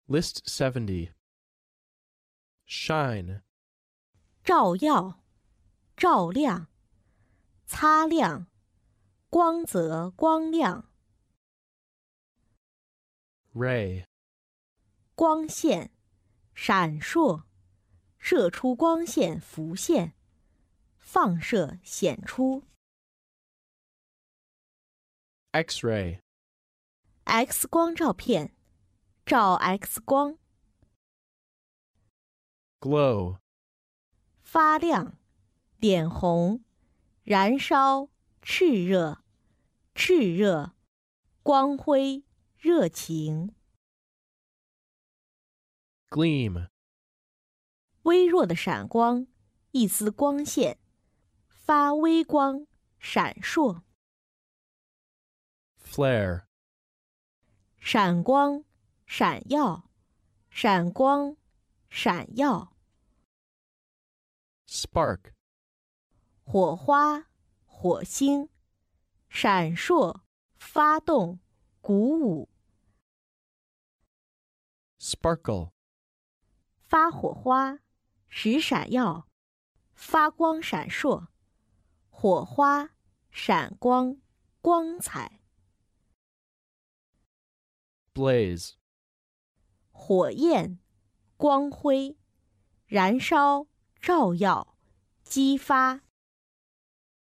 List 70. Shine, 照耀、照亮、擦亮、光泽、光亮、 ray, 光线、闪烁、射出光线、浮现、放射、显出。 X-ray, X 光照片，照 X 光。 glow, 发亮、脸红、燃烧、炽热、炽热、光辉、热情。 gleam, 微弱的闪光，一丝光线，发微光，闪烁。 flare, 闪光、闪耀、闪光、闪耀。 spark, 火花、火星，闪烁、发动、鼓舞。 sparkle, 发火花，使闪耀，发光闪烁，火花、闪光、光彩。 blaze, 火焰、光辉，燃烧、照耀、激发。